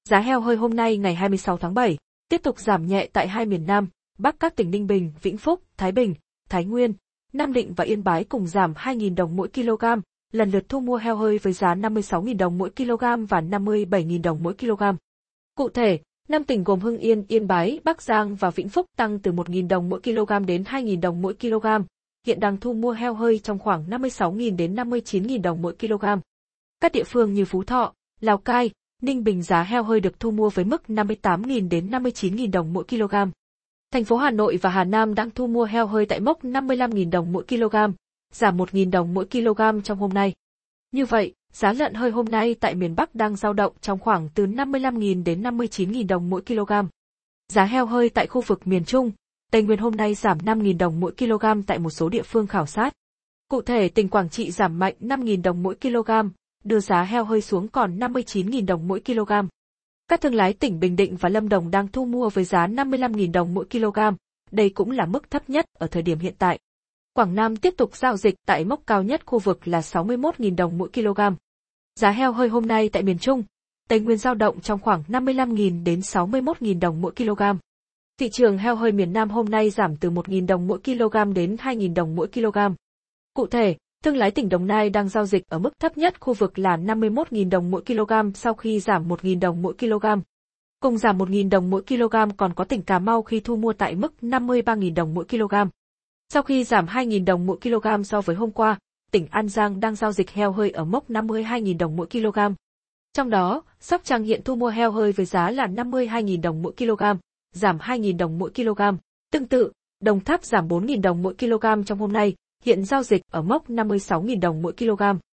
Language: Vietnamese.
Giá heo hơi hôm nay ngày 26 tháng 7, tiếp tục giảm nhẹ tại hai miền Nam, Bắc các tỉnh Ninh Bình, Vĩnh Phúc, Thái Bình, Thái Nguyên, Nam Định và Yên Bái cùng giảm 2.000 đồng mỗi kg, lần lượt thu mua heo hơi với giá 56.000 đồng mỗi kg và 57.000 đồng mỗi kg. Cụ thể, 5 tỉnh gồm Hưng Yên, Yên Bái, Bắc Giang và Vĩnh Phúc tăng từ 1.000 đồng mỗi kg đến 2.000 đồng mỗi kg, hiện đang thu mua heo hơi trong khoảng 56.000 đến 59.000 đồng mỗi kg. Các địa phương như Phú Thọ, Lào Cai, Ninh Bình giá heo hơi được thu mua với mức 58.000 đến 59.000 đồng mỗi kg. Thành phố Hà Nội và Hà Nam đang thu mua heo hơi tại mốc 55.000 đồng mỗi kg, giảm 1.000 đồng mỗi kg trong hôm nay. Như vậy, giá lợn hơi hôm nay tại miền Bắc đang dao động trong khoảng từ 55.000 đến 59.000 đồng mỗi kg. Giá heo hơi tại khu vực miền Trung, Tây Nguyên hôm nay giảm 5.000 đồng mỗi kg tại một số địa phương khảo sát. Cụ thể tỉnh Quảng Trị giảm mạnh 5.000 đồng mỗi kg, đưa giá heo hơi xuống còn 59.000 đồng mỗi kg. Các thương lái tỉnh Bình Định và Lâm Đồng đang thu mua với giá 55.000 đồng mỗi kg, đây cũng là mức thấp nhất ở thời điểm hiện tại. Quảng Nam tiếp tục giao dịch tại mốc cao nhất khu vực là 61.000 đồng mỗi kg. Giá heo hơi hôm nay tại miền Trung, Tây Nguyên dao động trong khoảng 55.000 đến 61.000 đồng mỗi kg. Thị trường heo hơi miền Nam hôm nay giảm từ 1.000 đồng mỗi kg đến 2.000 đồng mỗi kg. Cụ thể, thương lái tỉnh Đồng Nai đang giao dịch ở mức thấp nhất khu vực là 51.000 đồng mỗi kg sau khi giảm 1.000 đồng mỗi kg. Cùng giảm 1.000 đồng mỗi kg còn có tỉnh Cà Mau khi thu mua tại mức 53.000 đồng mỗi kg. Sau khi giảm 2.000 đồng mỗi kg so với hôm qua, tỉnh An Giang đang giao dịch heo hơi ở mốc 52.000 đồng mỗi kg. Trong đó, Sóc Trăng hiện thu mua heo hơi với giá là 52.000 đồng mỗi kg, giảm 2.000 đồng mỗi kg. Tương tự, Đồng Tháp giảm 4.000 đồng mỗi kg trong hôm nay, hiện giao dịch ở mốc 56.000 đồng mỗi kg.